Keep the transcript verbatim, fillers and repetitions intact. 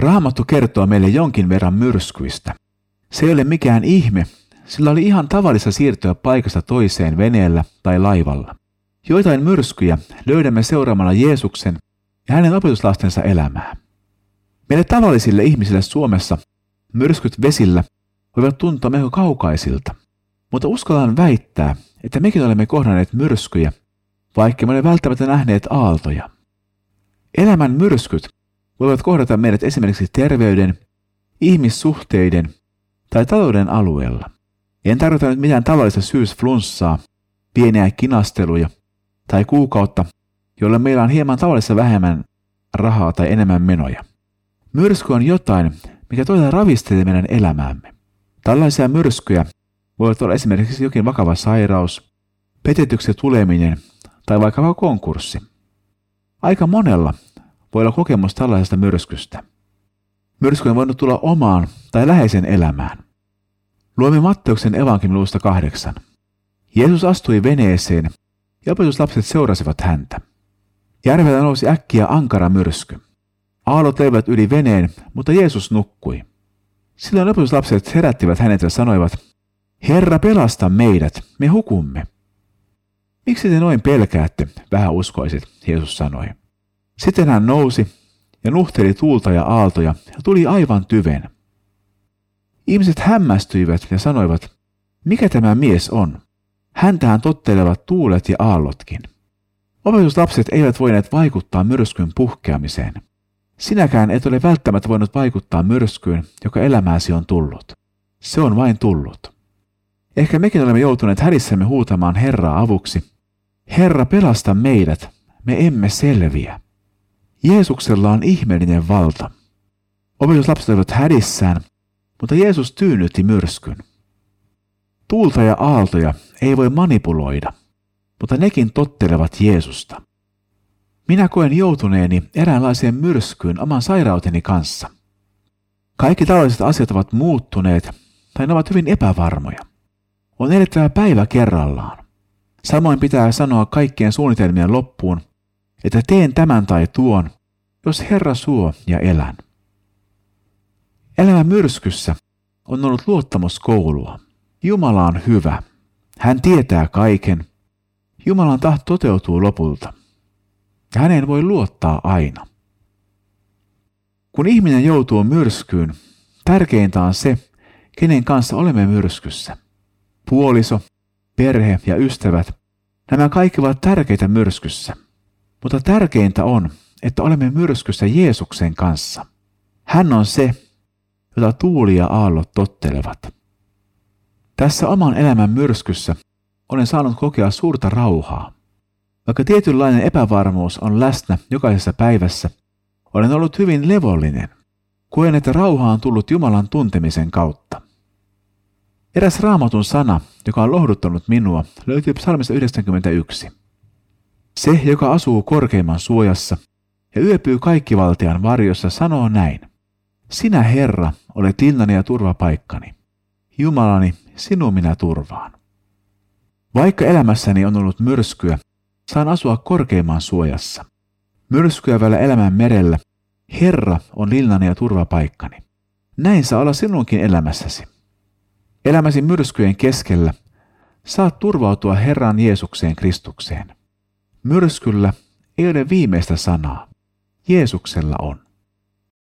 Raamattu kertoo meille jonkin verran myrskyistä. Se ei ole mikään ihme, sillä oli ihan tavallista siirtyä paikasta toiseen veneellä tai laivalla. Joitain myrskyjä löydämme seuraamalla Jeesuksen ja hänen opetuslastensa elämää. Meille tavallisille ihmisille Suomessa myrskyt vesillä voivat tuntua melko kaukaisilta, mutta uskallan väittää, että mekin olemme kohdanneet myrskyjä, vaikka me olemme välttämättä nähneet aaltoja. Elämän myrskyt voivat kohdata meidät esimerkiksi terveyden, ihmissuhteiden tai talouden alueella. En tarkoita nyt mitään tavallista syysflunssaa, pieniä kinasteluja tai kuukautta, jolla meillä on hieman tavallista vähemmän rahaa tai enemmän menoja. Myrsky on jotain, mikä todella ravistelee meidän elämäämme. Tällaisia myrskyjä voivat olla esimerkiksi jokin vakava sairaus, petetyksi tuleminen tai vaikka konkurssi. Aika monella voi olla kokemus tällaisesta myrskystä. Myrsky on voinut tulla omaan tai läheisen elämään. Luemme Matteuksen evankeliumin kahdeksan. Jeesus astui veneeseen ja opetuslapset seurasivat häntä. Järvellä nousi äkkiä ankara myrsky. Aallot löivät yli veneen, mutta Jeesus nukkui. Silloin opetuslapset herättivät hänet ja sanoivat, Herra, pelasta meidät, me hukumme. Miksi te noin pelkäätte, vähäuskoiset, Jeesus sanoi. Sitten hän nousi ja nuhteli tuulta ja aaltoja ja tuli aivan tyven. Ihmiset hämmästyivät ja sanoivat, mikä tämä mies on? Häntähän tottelevat tuulet ja aallotkin. Opetuslapset eivät voineet vaikuttaa myrskyn puhkeamiseen. Sinäkään et ole välttämättä voinut vaikuttaa myrskyyn, joka elämääsi on tullut. Se on vain tullut. Ehkä mekin olemme joutuneet hädissämme huutamaan Herraa avuksi. Herra, pelasta meidät, me emme selviä. Jeesuksella on ihmeellinen valta. Opetuslapset olivat hädissään, mutta Jeesus tyynnytti myrskyn. Tuulta ja aaltoja ei voi manipuloida, mutta nekin tottelevat Jeesusta. Minä koen joutuneeni eräänlaiseen myrskyyn oman sairauteni kanssa. Kaikki taloudelliset asiat ovat muuttuneet, tai ne ovat hyvin epävarmoja. On elettävä päivä kerrallaan. Samoin pitää sanoa kaikkien suunnitelmien loppuun, että teen tämän tai tuon, jos Herra suo ja elän. Elämän myrskyssä on ollut luottamuskoulua. Jumala on hyvä. Hän tietää kaiken. Jumalan tahto toteutuu lopulta. Ja häneen voi luottaa aina. Kun ihminen joutuu myrskyyn, tärkeintä on se, kenen kanssa olemme myrskyssä. Puoliso, perhe ja ystävät, nämä kaikki ovat tärkeitä myrskyssä. Mutta tärkeintä on, että olemme myrskyssä Jeesuksen kanssa. Hän on se, jota tuuli ja aallot tottelevat. Tässä oman elämän myrskyssä olen saanut kokea suurta rauhaa. Vaikka tietynlainen epävarmuus on läsnä jokaisessa päivässä, olen ollut hyvin levollinen. Koen, että rauha on tullut Jumalan tuntemisen kautta. Eräs Raamatun sana, joka on lohduttanut minua, löytyy psalmista yhdeksänkymmentäyksi. Se, joka asuu korkeimman suojassa ja yöpyy kaikkivaltian varjossa, sanoo näin. Sinä, Herra, olet linnani ja turvapaikkani. Jumalani, sinun minä turvaan. Vaikka elämässäni on ollut myrskyä, saan asua korkeimman suojassa. Myrskyä välillä elämän merellä, Herra on linnani ja turvapaikkani. Näin saa olla sinunkin elämässäsi. Elämäsi myrskyjen keskellä saat turvautua Herran Jeesukseen Kristukseen. Myrskyllä ei ole viimeistä sanaa. Jeesuksella on.